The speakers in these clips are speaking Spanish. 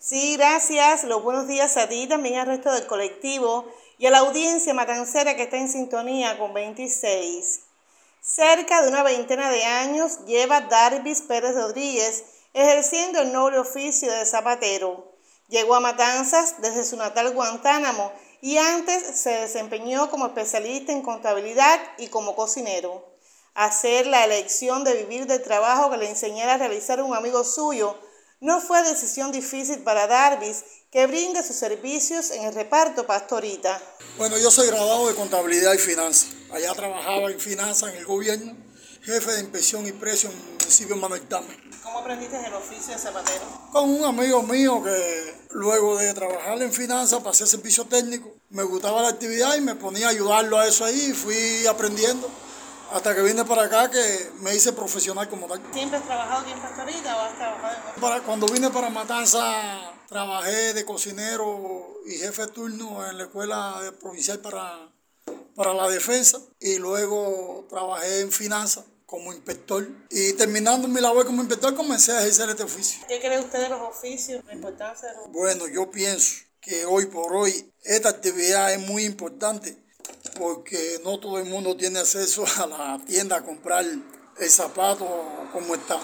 Sí, gracias. Los buenos días a ti, también al resto del colectivo y a la audiencia matancera que está en sintonía con 26. Cerca de una veintena de años lleva Darvis Pérez Rodríguez ejerciendo el noble oficio de zapatero. Llegó a Matanzas desde su natal Guantánamo y antes se desempeñó como especialista en contabilidad y como cocinero. Hacer la elección de vivir del trabajo que le enseñara a realizar un amigo suyo no fue decisión difícil para Darvis, que brinda sus servicios en el reparto Pastorita. Bueno, yo soy graduado de contabilidad y finanzas. Allá trabajaba en finanzas en el gobierno, jefe de inspección y precios en el municipio de Manuel Tama. ¿Cómo aprendiste el oficio de zapatero? Con un amigo mío que luego de trabajar en finanzas pasé a servicio técnico. Me gustaba la actividad y me ponía a ayudarlo a eso ahí y fui aprendiendo. Hasta que vine para acá que me hice profesional como tal. ¿Siempre has trabajado aquí en Pastorita o has trabajado en otro? Cuando vine para Matanzas trabajé de cocinero y jefe de turno en la escuela provincial para la defensa y luego trabajé en finanzas como inspector y terminando mi labor como inspector comencé a ejercer este oficio. ¿Qué cree usted de los oficios, la importancia de los oficios? Bueno, yo pienso que hoy por hoy esta actividad es muy importante porque no todo el mundo tiene acceso a la tienda a comprar el zapato como está.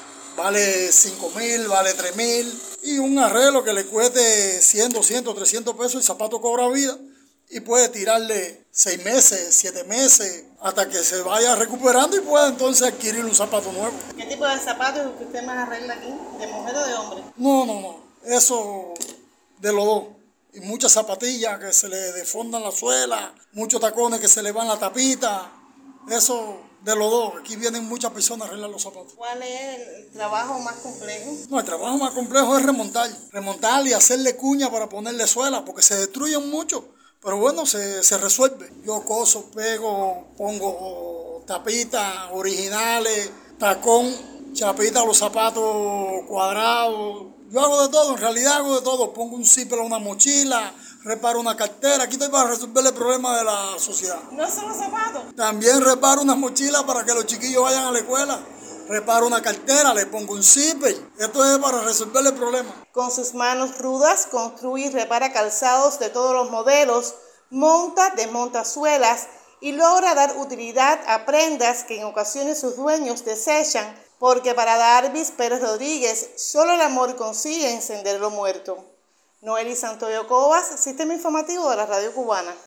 Vale 5,000, vale 3,000 y un arreglo que le cueste 100, 200, 300 pesos, el zapato cobra vida y puede tirarle 6 meses, 7 meses, hasta que se vaya recuperando y pueda entonces adquirir un zapato nuevo. ¿Qué tipo de zapatos es el que usted más arregla aquí? ¿De mujer o de hombre? No, eso de los dos. Y muchas zapatillas que se le defondan la suela, muchos tacones que se le van la tapita, eso de los dos. Aquí vienen muchas personas a arreglar los zapatos. ¿Cuál es el trabajo más complejo? No, el trabajo más complejo es remontar y hacerle cuña para ponerle suela, porque se destruyen mucho, pero bueno, se resuelve. Yo coso, pego, pongo tapitas originales, tacón, chapita a los zapatos cuadrados. Yo hago de todo, en realidad hago de todo. Pongo un zipper a una mochila, reparo una cartera. Aquí estoy para resolver el problema de la sociedad. ¿No solo zapatos? También reparo una mochila para que los chiquillos vayan a la escuela. Reparo una cartera, le pongo un zipper. Esto es para resolver el problema. Con sus manos rudas construye y repara calzados de todos los modelos, desmonta suelas y logra dar utilidad a prendas que en ocasiones sus dueños desechan, porque para Darvis Pérez Rodríguez solo el amor consigue encender lo muerto. Noely Santoyo Cobas, Sistema Informativo de la Radio Cubana.